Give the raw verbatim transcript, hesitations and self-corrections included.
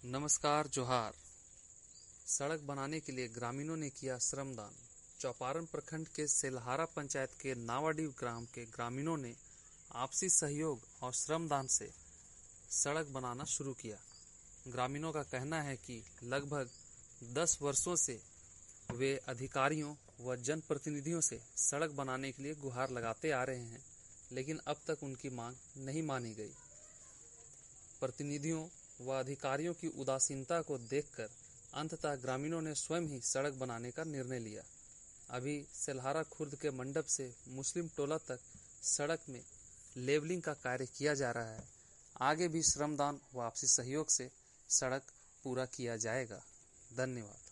नमस्कार जोहार। सड़क बनाने के लिए ग्रामीणों ने किया श्रमदान। चौपारण प्रखंड के सेल्हारा पंचायत के नावाडीह ग्राम के ग्रामीणों ने आपसी सहयोग और श्रमदान से सड़क बनाना शुरू किया। ग्रामीणों का कहना है कि लगभग दस वर्षों से वे अधिकारियों व जनप्रतिनिधियों से सड़क बनाने के लिए गुहार लगाते आ रहे हैं, लेकिन अब तक उनकी मांग नहीं मानी गई। प्रतिनिधियों व अधिकारियों की उदासीनता को देखकर अंततः ग्रामीणों ने स्वयं ही सड़क बनाने का निर्णय लिया। अभी सेल्हारा खुर्द के मंडप से मुस्लिम टोला तक सड़क में लेवलिंग का कार्य किया जा रहा है। आगे भी श्रमदान व आपसी सहयोग से सड़क पूरा किया जाएगा। धन्यवाद।